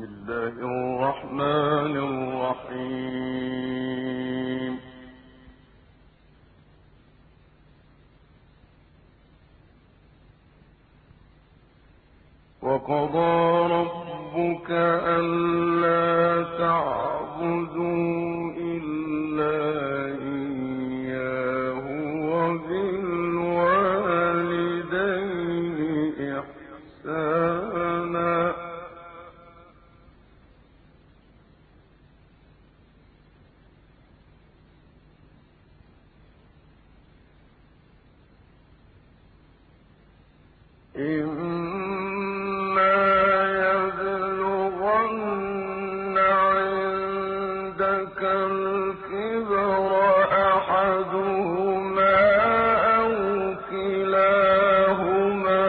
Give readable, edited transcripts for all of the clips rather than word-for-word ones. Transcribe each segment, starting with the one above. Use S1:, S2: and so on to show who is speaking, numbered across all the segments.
S1: الله الرحمن الرحيم. وقضى ربك ألا تعبدوا إلا إياه وبالوالدين إحسانا إما يبلغن عندك الكبر أحدهما أو كلاهما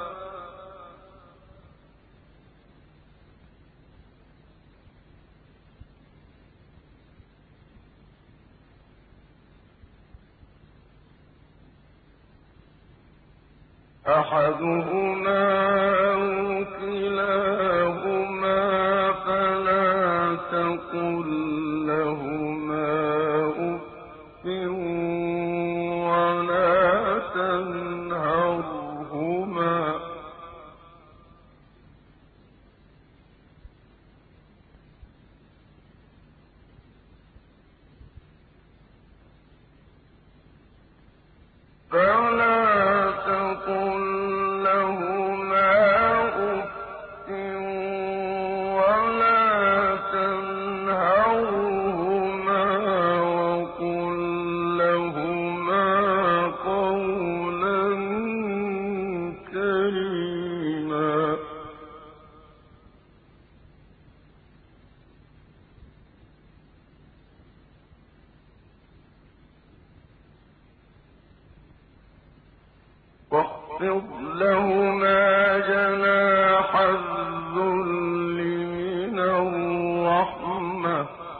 S1: فلا تقل لهما أف ولا تنهرهما وقل لهما قولا كريما. واخفض لهما جناح الذل من الرحمة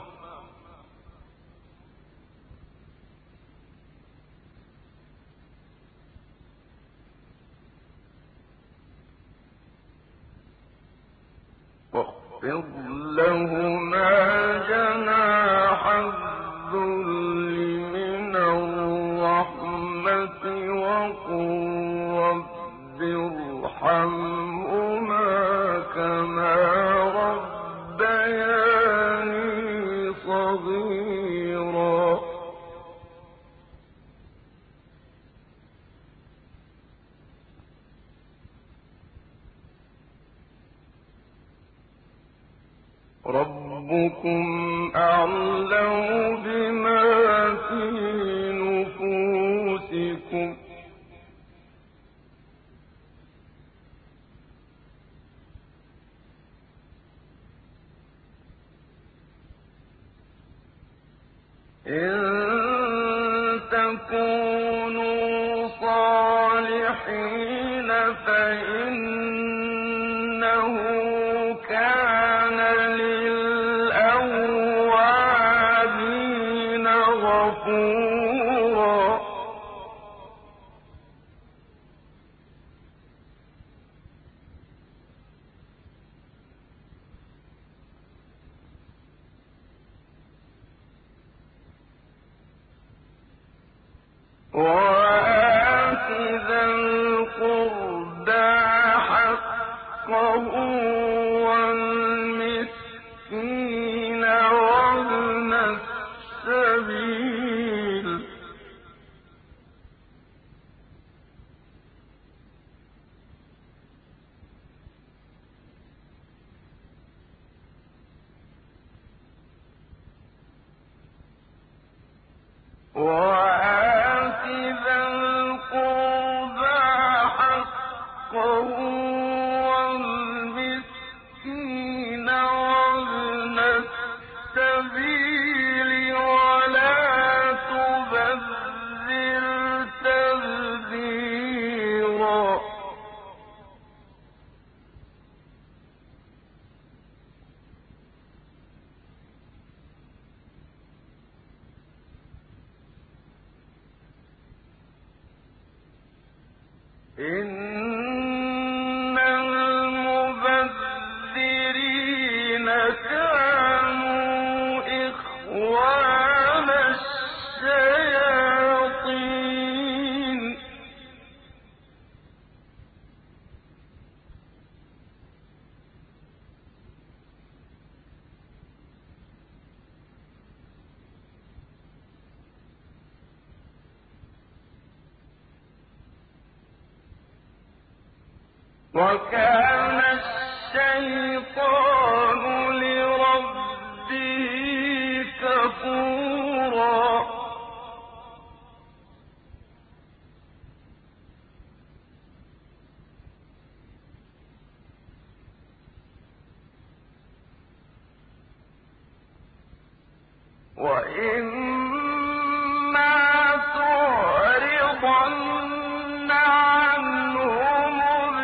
S1: وقل رب ارحمهما كما ربياني صغيرا. ربكم أعلم بما في نفوسكم إن تكونوا صالحين فإنه كان للأوابين غفورا. وآت ذا القربى حقه والمسكين وابن السبيل ولا تبذر تبذيرا. إن المبذرين وكان الشيطان لربه كفورا وإما تعرضن عنهم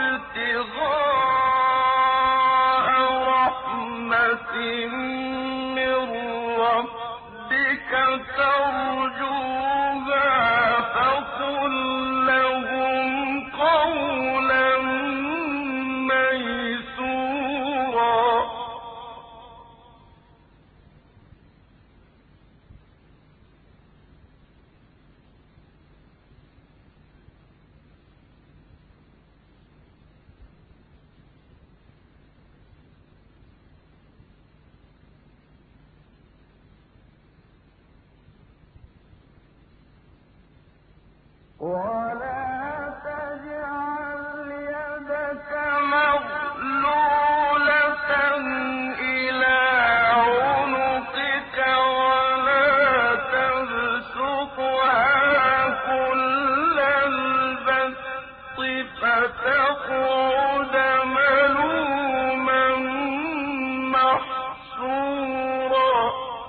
S1: ابتغاء رحمة من ربك ترجوها فقل لهم قولا ميسورا ولا تجعل يدك مغلولة إلى عنقك ولا تبسطها كل البسط فتقعد ملوما محسورا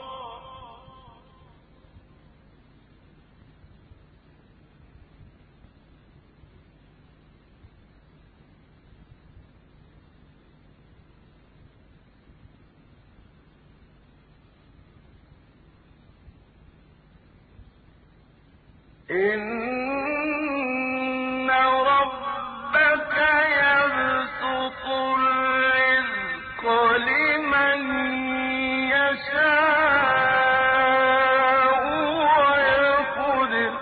S1: إن ربك يبسط الرزق لمن يشاء ويقدر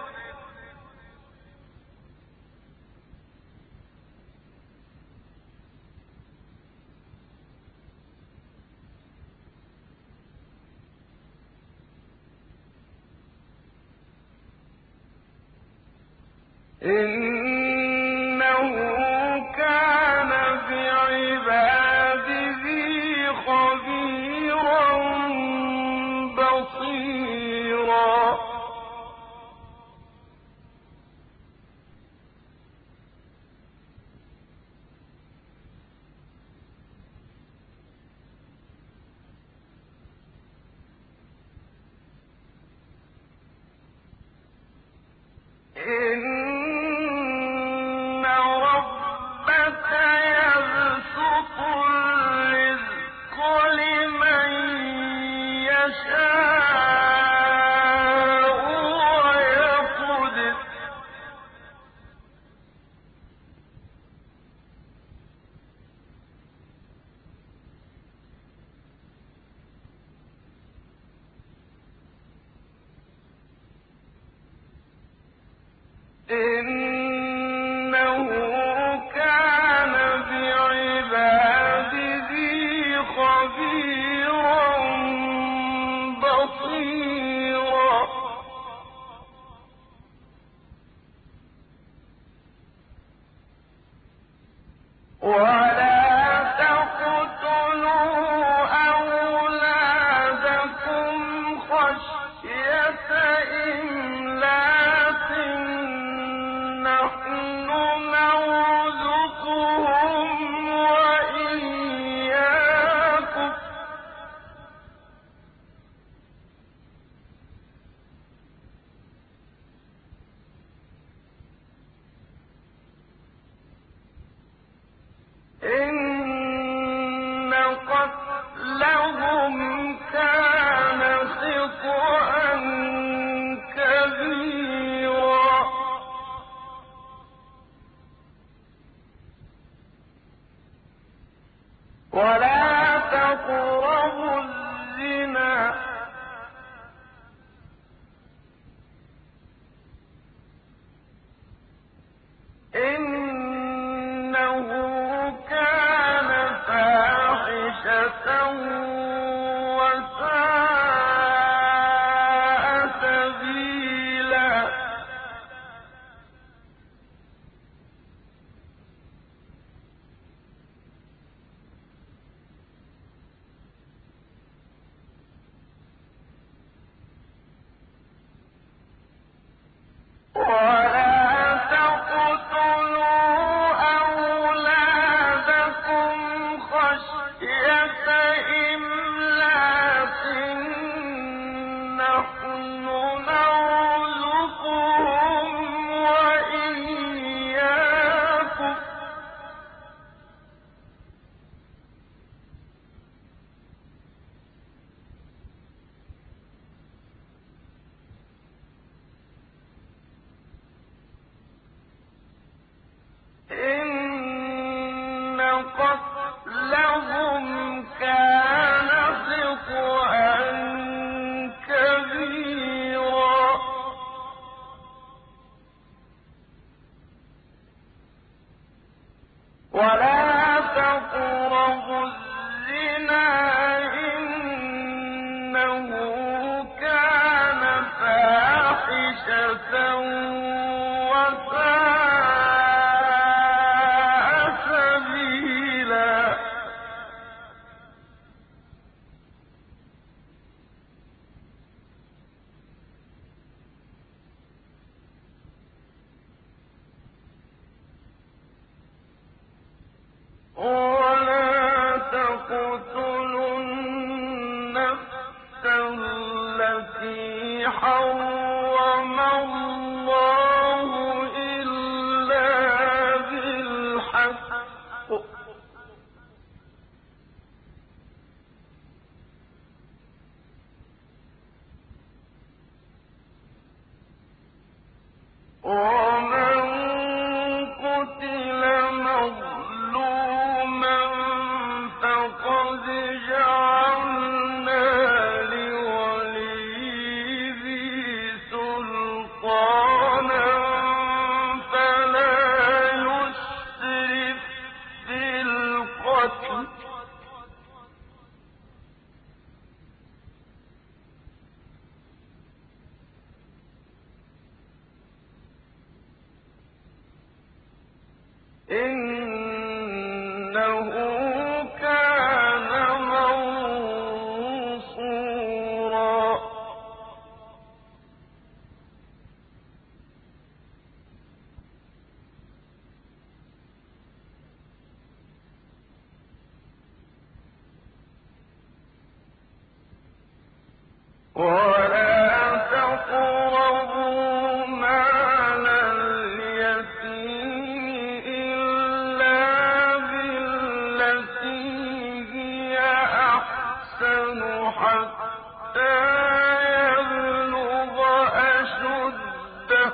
S1: إنه كان بعباده خبيرا بصيرا إن ربك يبسط الرزق لمن يشاء ويقدر إنه كان بعباده خبيرا بصيرا ولا تقتلوا أولادكم خشية إملاق نحن نرزقهم وإياكم تقتلوا النفس التي حرم الله إلا بالحق ومن قتل مظلوما فقد جعلنا لوليه سلطانا فلا يسرف في القتل إنه كان منصورا ولا تقربوا مال اليتيم إلا بالتي هي أحسن حتى يبلغ أشده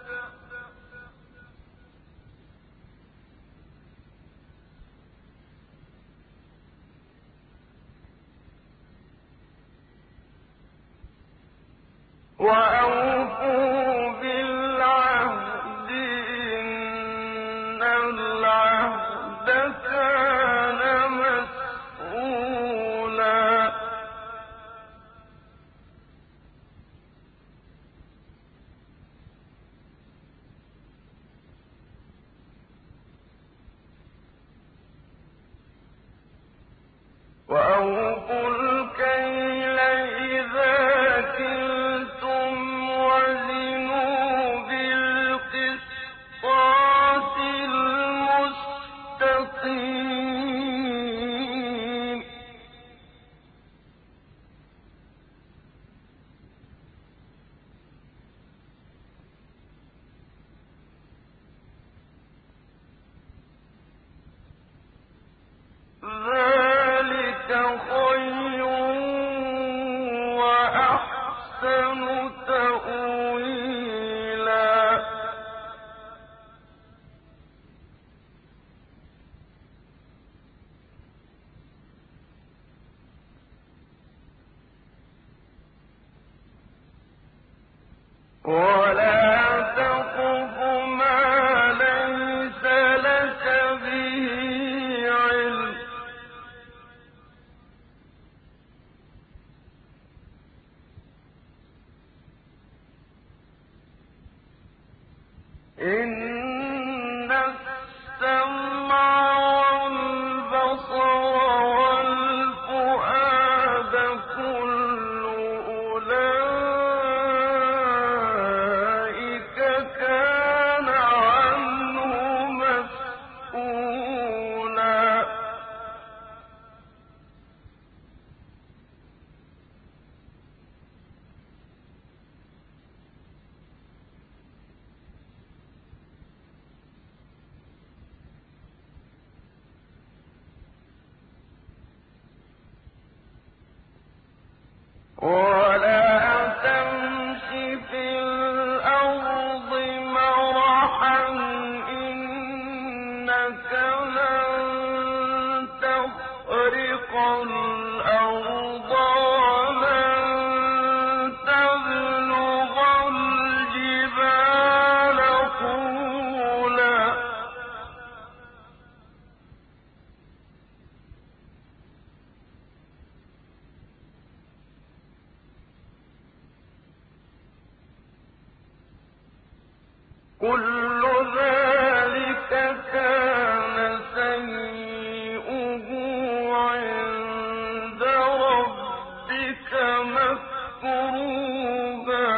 S1: وأوفوا بالعهد إن العهد كان مسئولا وأوفوا الكيل إذا كلتم وزنوا بالقسطاس المستقيم ذلك خير وأحسن تأويلا ولا تقف ما ليس لك به علم إن السمع والبصر والفؤاد كل أولئك كان عنه مسؤولا ولا تمش في الأرض مرحا إنك لن تخرق الأرض ولن تبلغ الجبال طولا كل ذلك كان سيئه عند ربك مكروها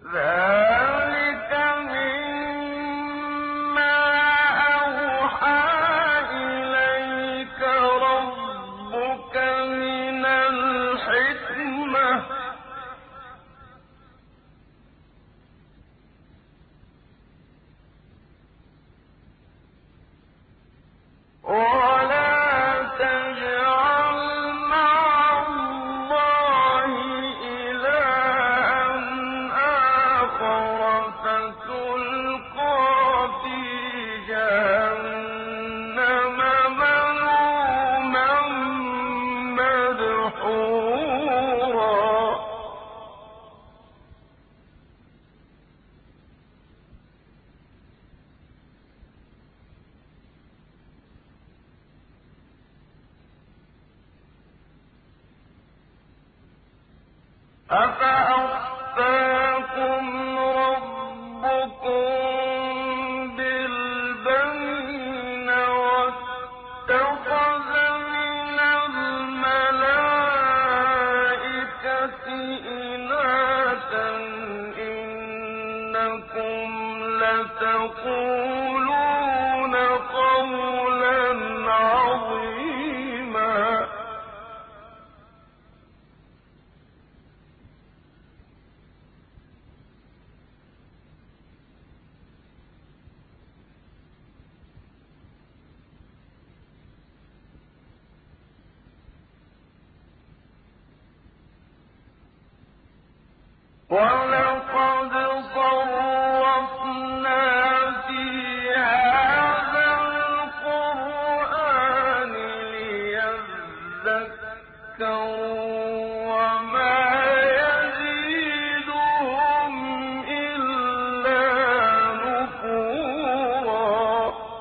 S1: ذلك مما أوحى إليك ربك من الحكمة ولا تجعل مع الله إلها آخر فتلقى في جهنم ملوما مدحورا أفأصفاكم ربكم بالبنين واتخذ من الملائكة إناثا إنكم لتقولون قولا عظيما وَلَقَدْ صَرَّفْنَا فِي هَٰذَا الْقُرْآنِ لِيَذَّكَّرُوا وَمَا يَزِيدُهُمْ إِلَّا نُفُورًا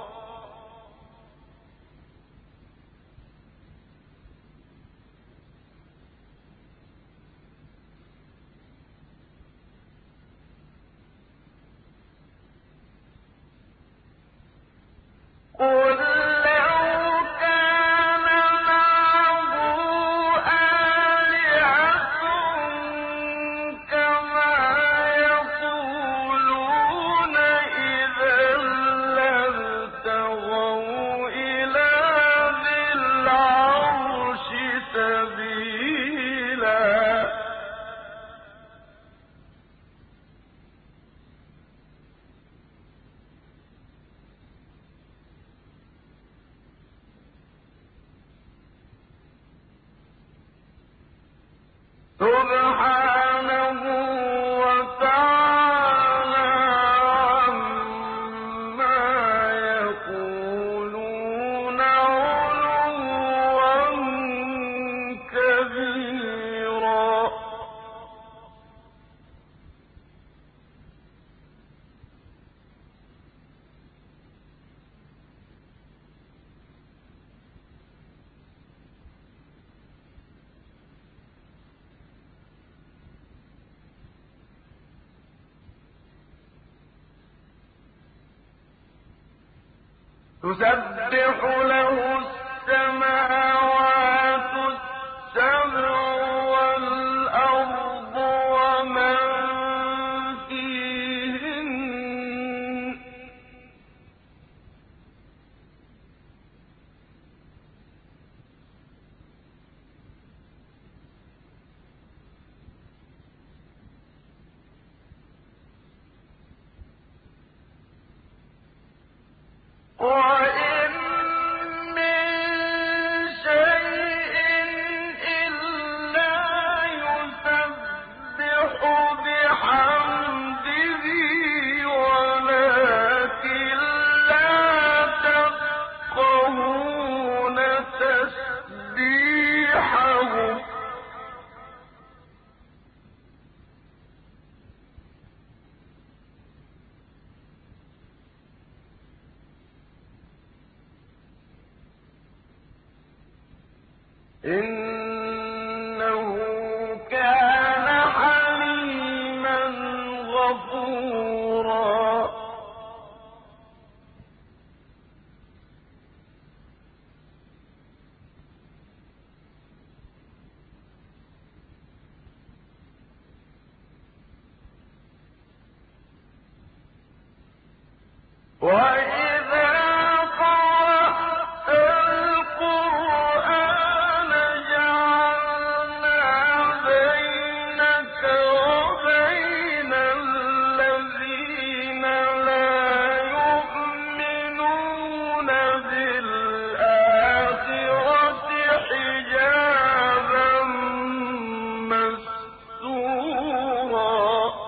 S1: قُل لَّوْ كَانَ مَعَهُ آلِهَةٌ كَمَا يَقُولُونَ إِذًا لَّابْتَغَوْا إِلَىٰ ذِي الْعَرْشِ سَبِيلًا سُبْحَانَهُ وَتَعَالَىٰ عَمَّا يَقُولُونَ عُلُوًّا كَبِيرًا تُسَبِّحُ لَهُ السَّمَاوَاتُ السَّبْعُ وَالْأَرْضُ وَمَن فِيهِنَّ ۚ وَإِن مِّن شَيْءٍ إِلَّا يُسَبِّحُ بِحَمْدِهِ وَلَٰكِن لَّا تَفْقَهُونَ تَسْبِيحَهُمْ ۗ إِنَّهُ كَانَ حَلِيمًا غَفُورًا وَإِذَا قَرَأْتَ الْقُرْآنَ جَعَلْنَا بَيْنَكَ وَبَيْنَ الَّذِينَ لَا يُؤْمِنُونَ بِالْآخِرَةِ حِجَابًا مَّسْتُورًا.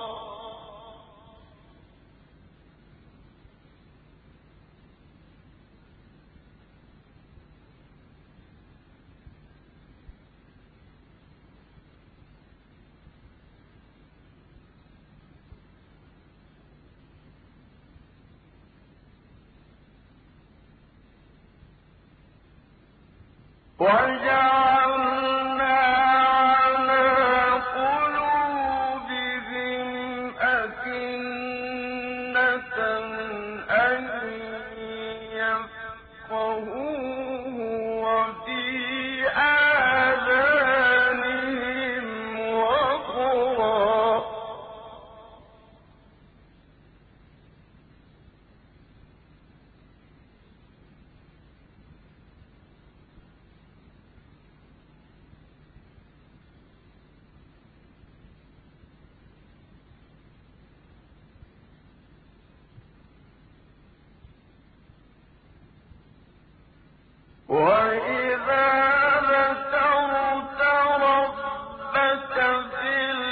S1: وَجَعَلْنَا عَلَىٰ قُلُوبِهِمْ أَكِنَّةً أَن يَفْقَهُوهُ وَفِي آذَانِهِمْ وَقْرًا ۚ وَإِذَا ذَكَرْتَ رَبَّكَ فِي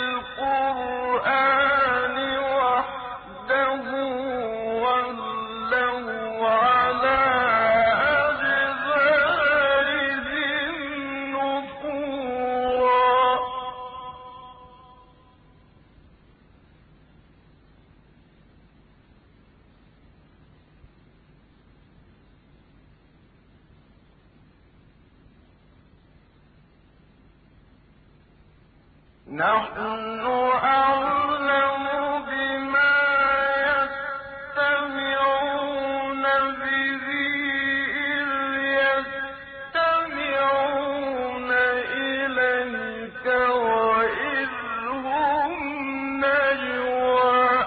S1: الْقُرْآنِ وَحْدَهُ وَلَّوْا عَلَىٰ أَدْبَارِهِمْ نُفُورًا. نَّحْنُ أَعْلَمُ بِمَا يَسْتَمِعُونَ بِهِ إِذْ يَسْتَمِعُونَ إِلَيْكَ وَإِذْ هُمْ نَجْوَىٰ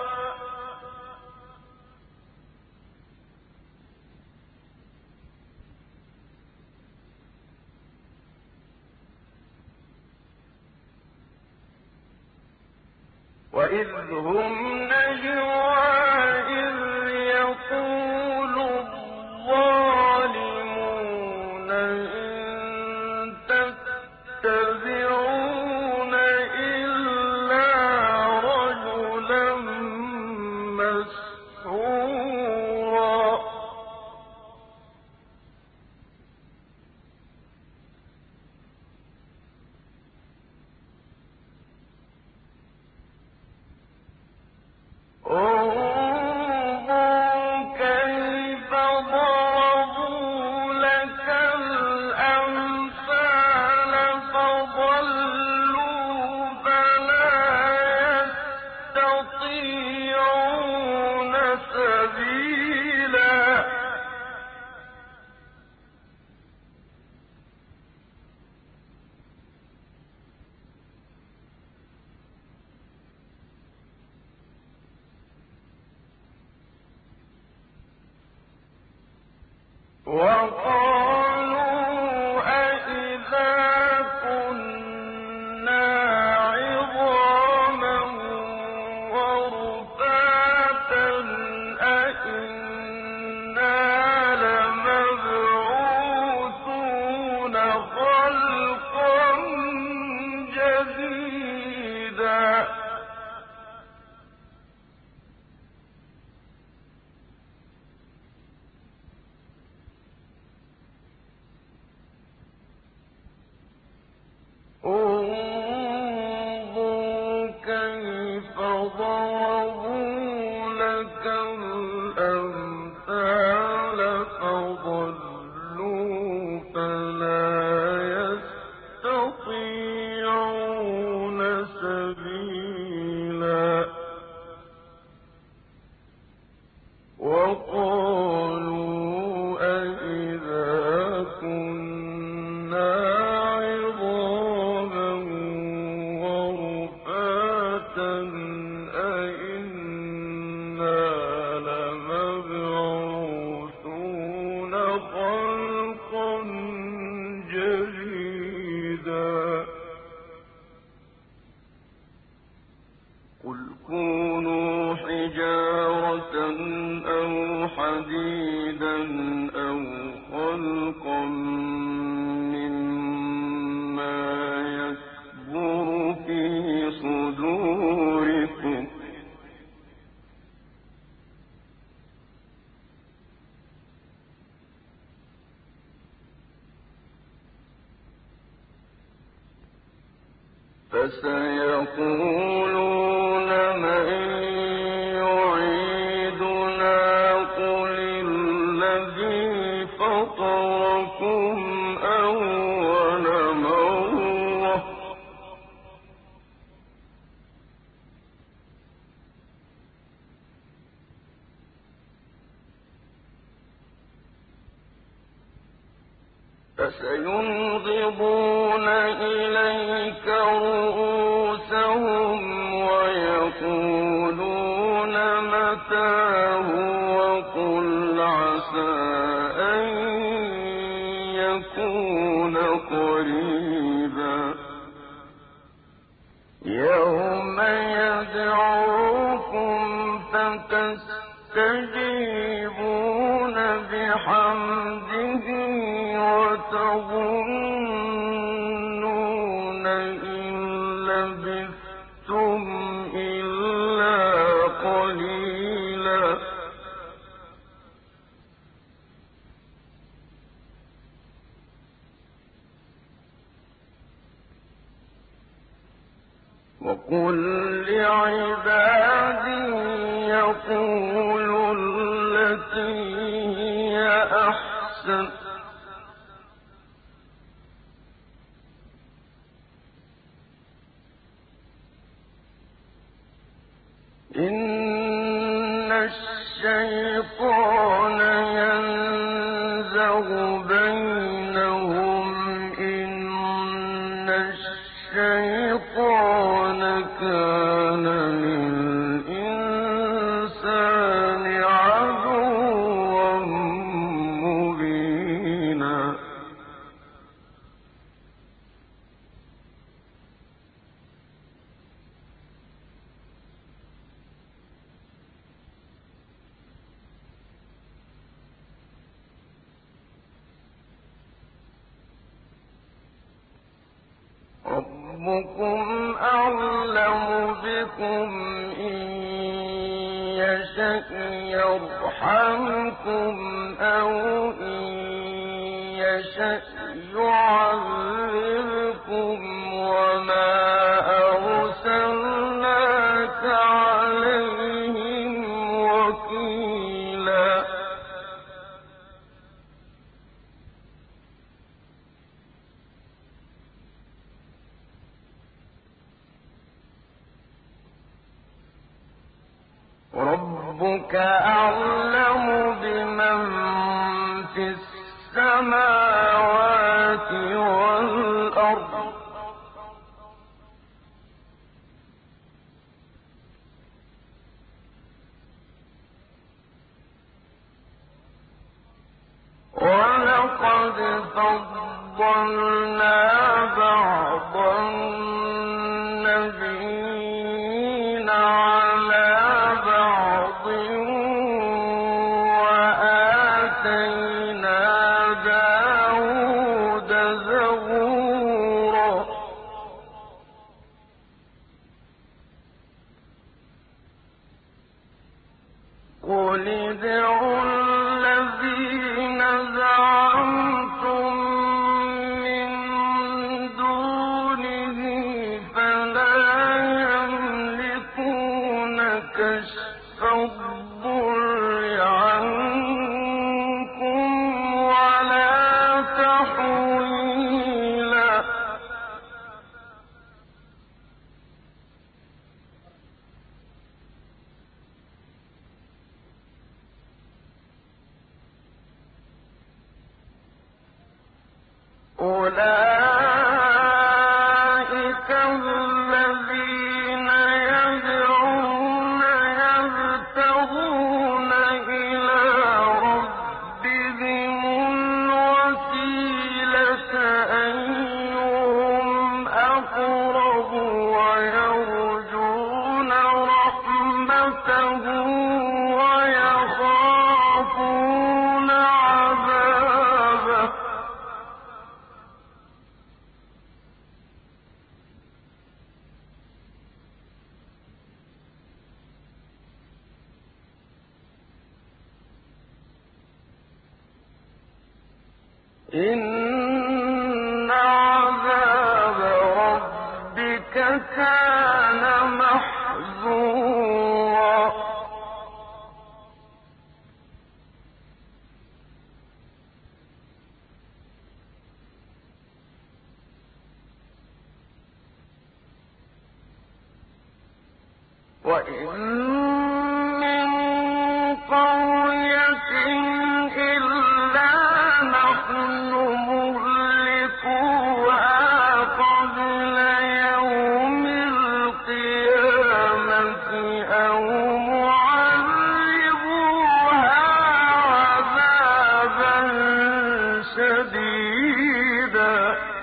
S1: إِذْ يَقُولُ الظَّالِمُونَ إِن تَتَّبِعُونَ إِلَّا رَجُلًا مَّسْحُورًا. انظُرْ كَيْفَ ضَرَبُوا لَكَ الْأَمْثَالَ فَضَلُّوا فَلَا يَسْتَطِيعُونَ سَبِيلًا. وَقَالُوا أَإِذَا كُنَّا عِظَامًا وَرُفَاتًا أَإِنَّا لَمَبْعُوثُونَ خَلْقًا جَدِيدًا. انظُرْ كَيْفَ ضَرَبُوا لَكَ الْأَمْثَالَ فَضَلُّوا فَلَا يَسْتَطِيعُونَ سَبِيلًا. وَقَالُوا أَإِذَا كُنَّا عِظَامًا ورفاتا أَإِنَّا لَمَبْعُوثُونَ خلقا مما يكبر في صدوركم فسيقولون من يعيدنا قل الذي فطركم أول مرة فسينغضون إليك رؤوسهم ويقولون متاه وقل عسى أن يكون قريبا يوم يدعوكم فتستجيبون بحمده وتظنون إن لبثتم إلا قليلا وقل لعبادي يقولوا التي هي أحسن إن الشيطان ينزغ بينهم إن الشيطان كان للإنسان عدوا مبينا ربكم أعلم بكم إن يشأ يرحمكم أو إن يشأ يعذبكم وما أرسلناك عليهم وكيلا ربك أعلم بمن في السماوات والأرض ولقد فضلنا بعض النبيين على بعض وآتينا داود زبورا قل ادعوا الذين زعمتم من دونه فلا يملكون كشف الضر عنكم ولا تحويلا أولئك الذين يدعون يبتغون إلى ربهم الوسيلة أيهم أقرب ويرجون رحمته ويخافون عذابه إن عذاب ربك كان محذورا وإن من قرية إلا نحن مهلكوها قبل يوم القيامة أو معذبوها عذابا شديدا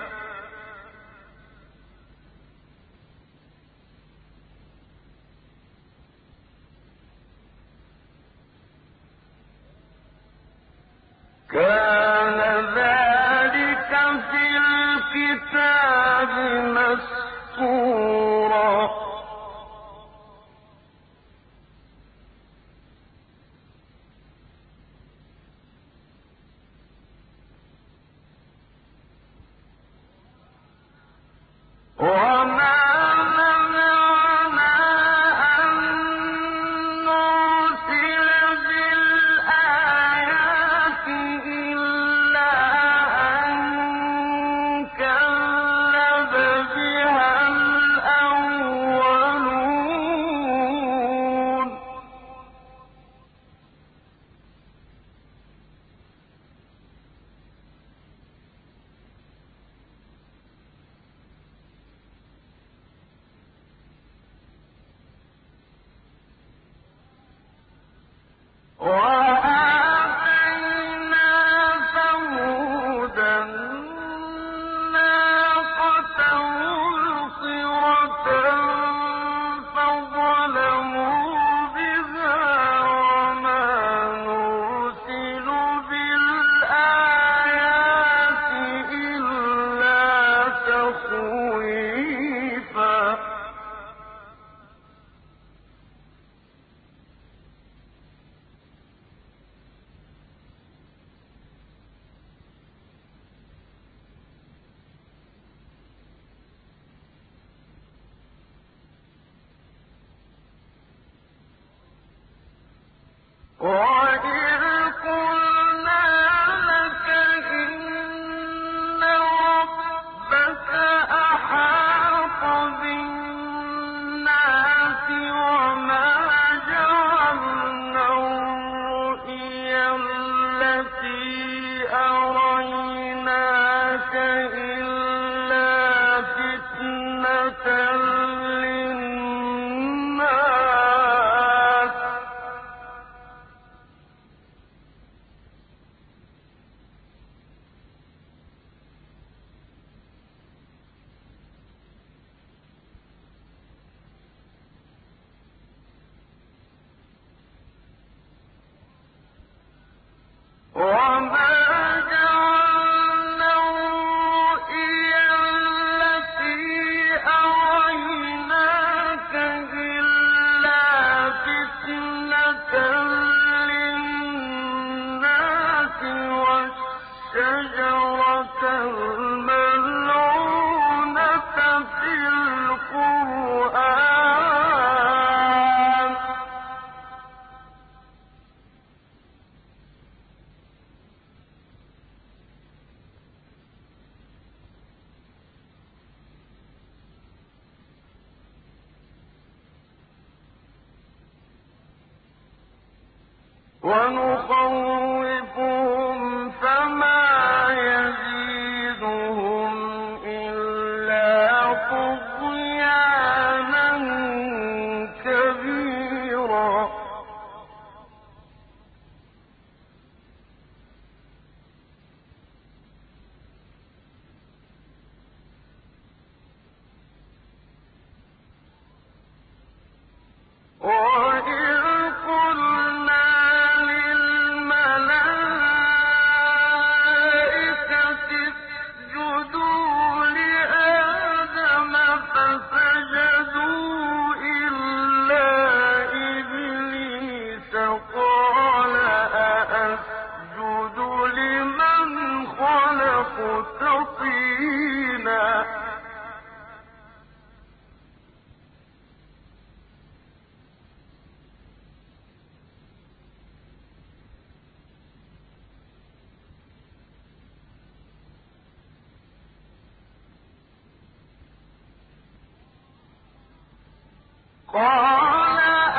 S1: كان ذلك في الكتاب مسطورا وما منعنا أن نرسل بالآيات إلا أن كذب بها الأولون وآتينا ثمود الناقة مبصرة فظلموا بها وما نرسل بالآيات إلا تخويفا وَإِذْ قُلْنَا لَكَ إِنَّ رَبَّكَ أَحَاطَ بِالنَّاسِ وَمَا جَعَلْنَا الرُّؤْيَا الَّتِي أَرَيْنَاكَ إِلَّا فِتْنَةً لِّلنَّاسِ وَمَا جَعَلْنَا الرُّؤْيَا الَّتِي أَرَيْنَاكَ إِلَّا فِتْنَةً لِّلنَّاسِ وَالشَّجَرَةَ الْمَلْعُونَةَ فِي الْقُرْآنِ وَنُخَوِّفُهُمْ فَمَا يَزِيدُهُمْ إِلَّا طُغْيَانًا كَبِيرًا وَإِذْ قُلْنَا لِلْمَلَائِكَةِ قال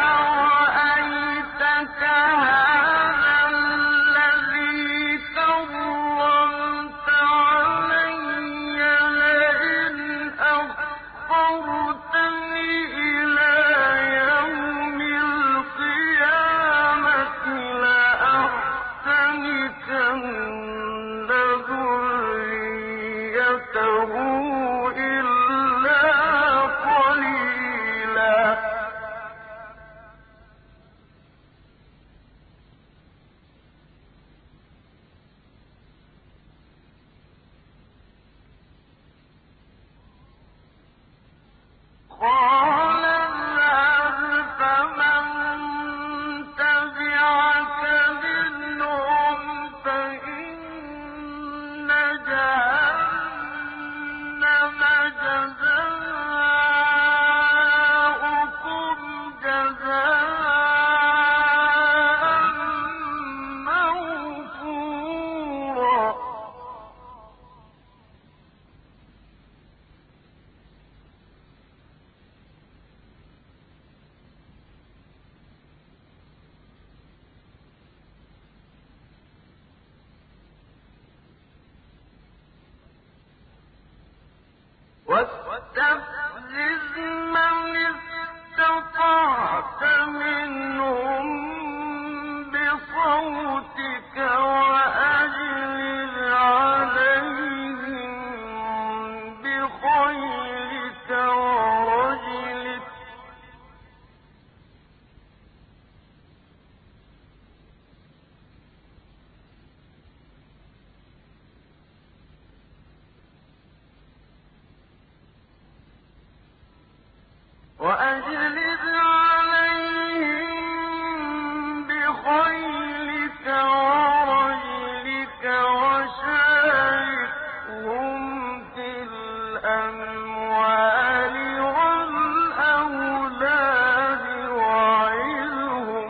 S1: أرأيتك هذا الذي كرمت علي لئن أخرتني إلى يوم القيامة لأحتنكن ذريته إلا قليلا. قال اذهب فمن تبعك منهم فإن جهنم جزاؤكم جزاء موفورا. واستفزز من استطعت منهم بصوتك وأجلب عليهم بخيلك ورجلك وشاركهم في الأموال والأولاد وعظهم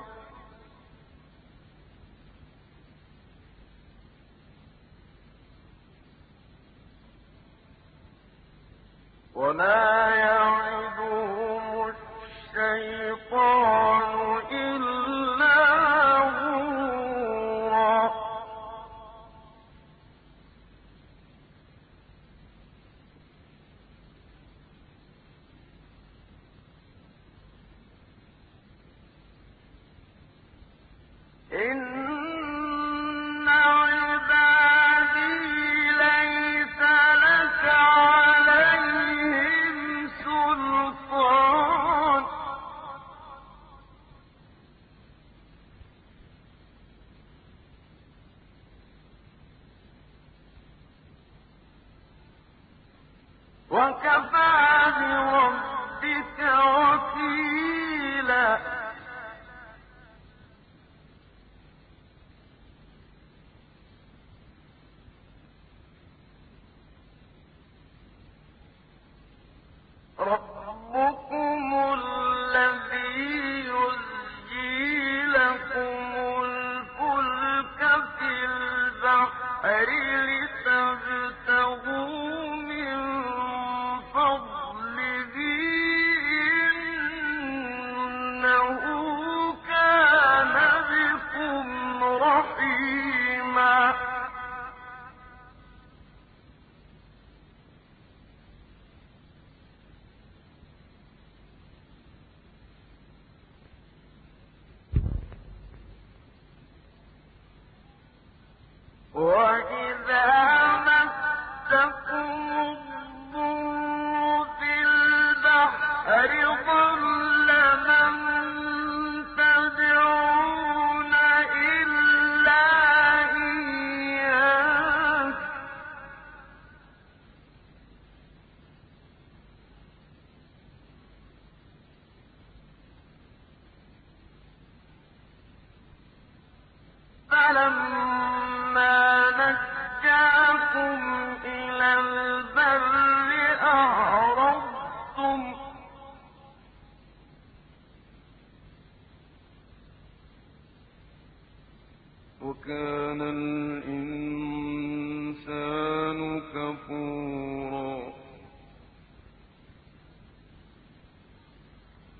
S1: وما يعدهم الشيطان إلا غرورا. إن عبادي ليس لك عليهم سلطان وكفى بربك وكيلا. ربكم الذي يزجي لكم الفلك في البحر لتبتغوا من فضله إنه كان بكم رحيما. وإذا مسكم الضر في البحر ضل من تدعون إلا إياه فلما نجاكم إلى البر أعرضتم وكان الإنسان كفورا.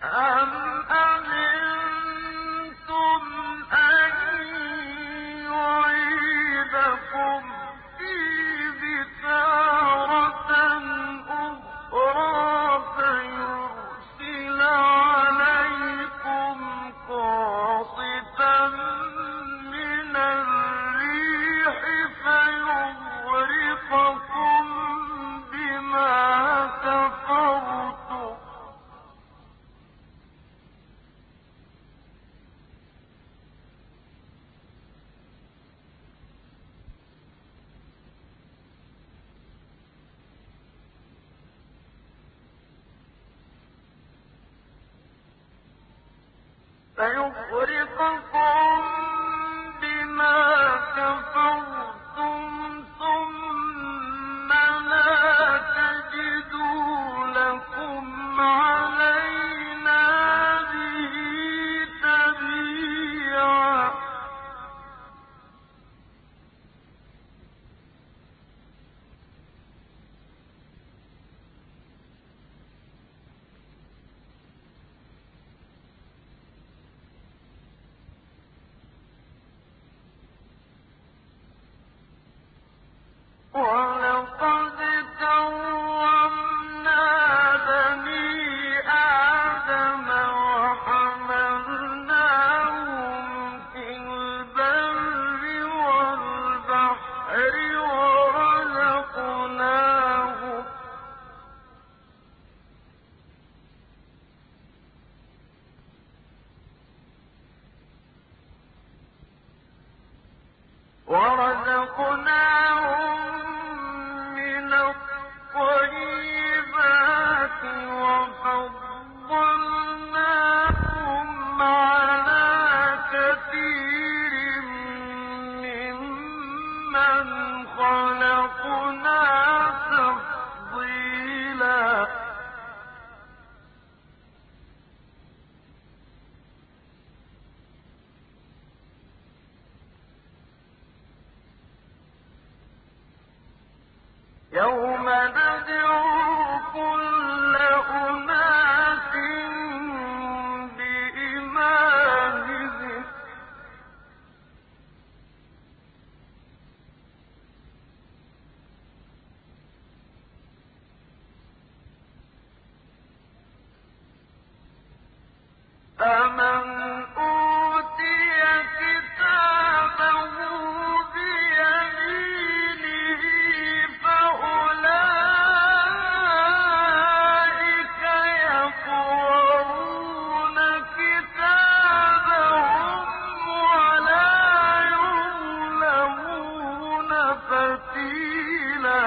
S1: يوم ندعو كل أناس بإمامهم فمن أوتي كتابه بيمينه فأولئك يقرؤون كتابهم ولا يظلمون فتيلا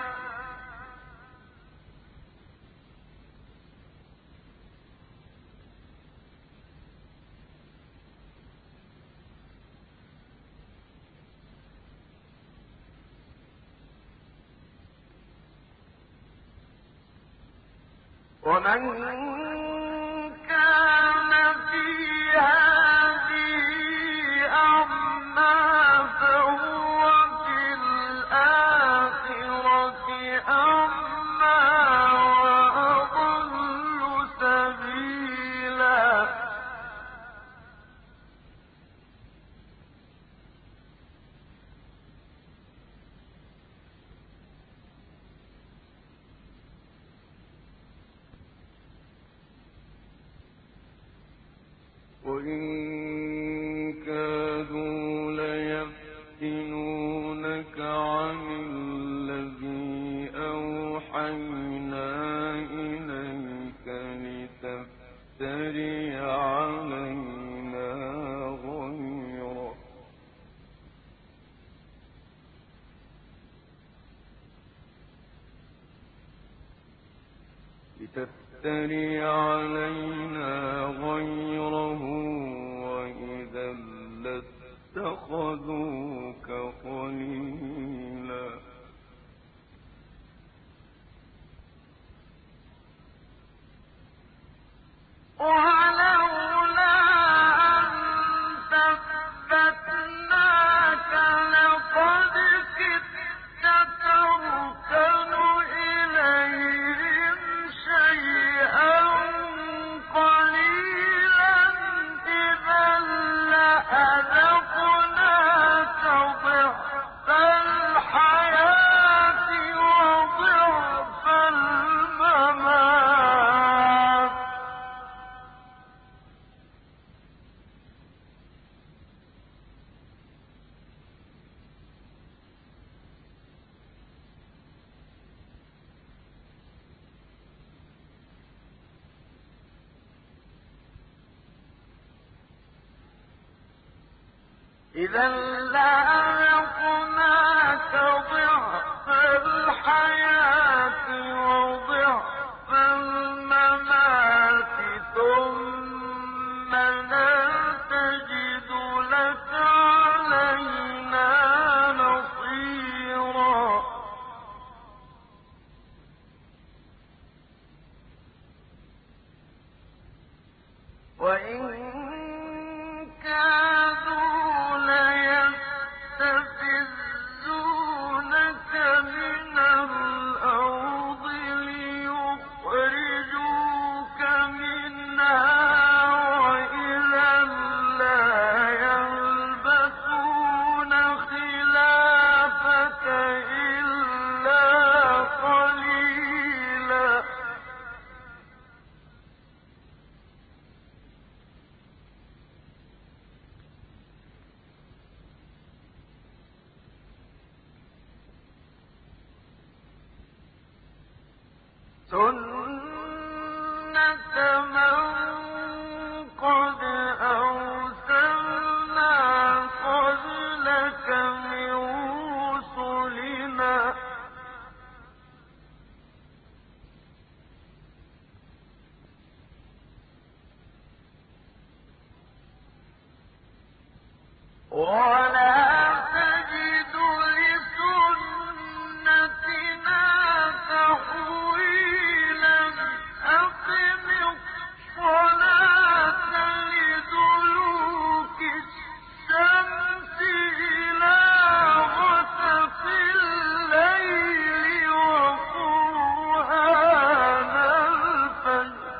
S1: ومن كان في هذه أعمى فهو في الآخرة أعمى وأضل سبيلا وإن كادوا ليفتنونك عن الذي أوحينا إليك لتفتري علينا غيره وإذا لاتخذوك خليلا ولولا أن ثبتناك لقد كدت تركن إليهم شيئا قليلا إذا لأذقناك ضعف الحياة وضعف الممات ثم لا تجد لك علينا نصيرا وإن كادوا ليستفزونك من الأرض ليخرجوك منها وإذا لا يلبثون خلافك إلا قليلا سنة من قد أرسلنا قبلك من رسلنا ولا تجد لسنتنا تحويلا أقم الصلاة لدلوك الشمس إلى غسق الليل وقرآن الفجر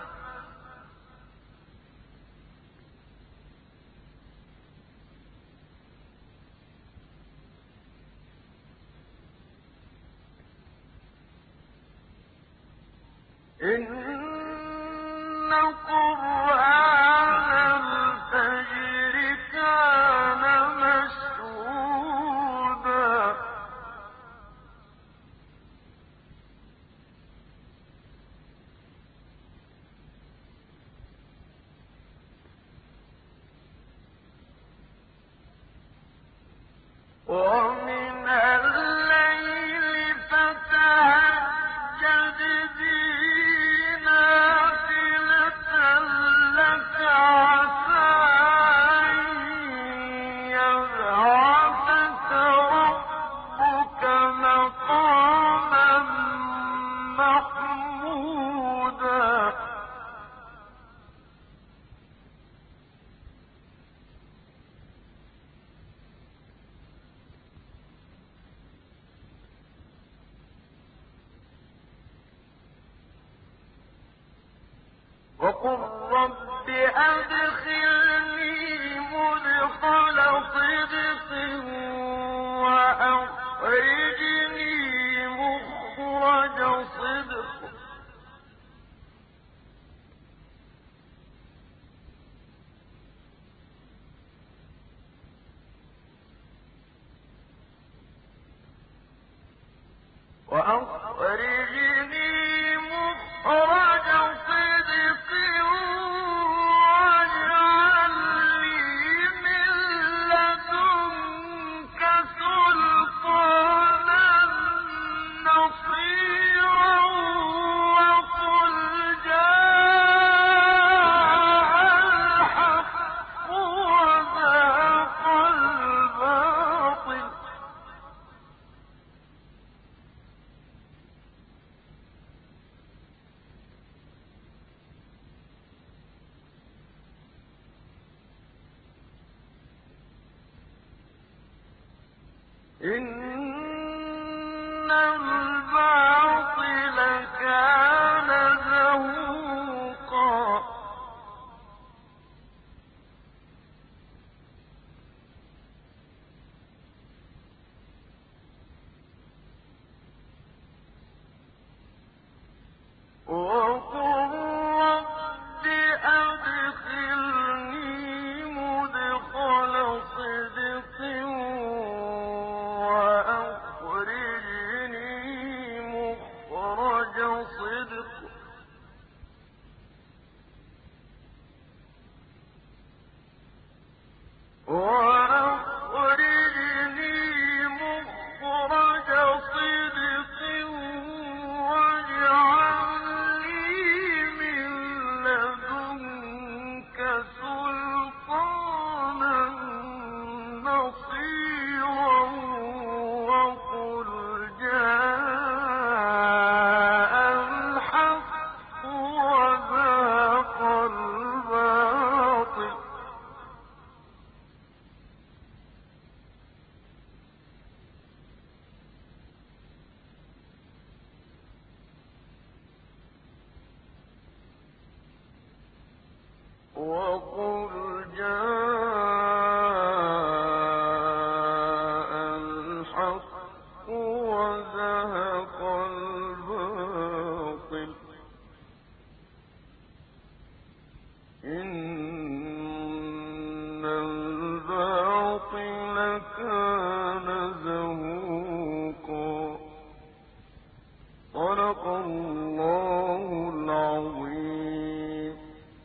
S1: إن قرآن الفجر كان مشهودا ومن الليل فتهجد به نافلة لك عسى أن يبعثك ربك مقاما محمودا وقل رب أدخلني مدخل صدق وأخرجني مخرج صدق وأخرجني مخرج صدق واجعل لي من لدنك سلطانا نصيرا وقل جاء الحق وزهق الباطل إن الباطل كان زهوقا وقل رب أدخلني مدخل صدق وأخرجني وقل جاء الحق وزهق الباطل إن الباطل كان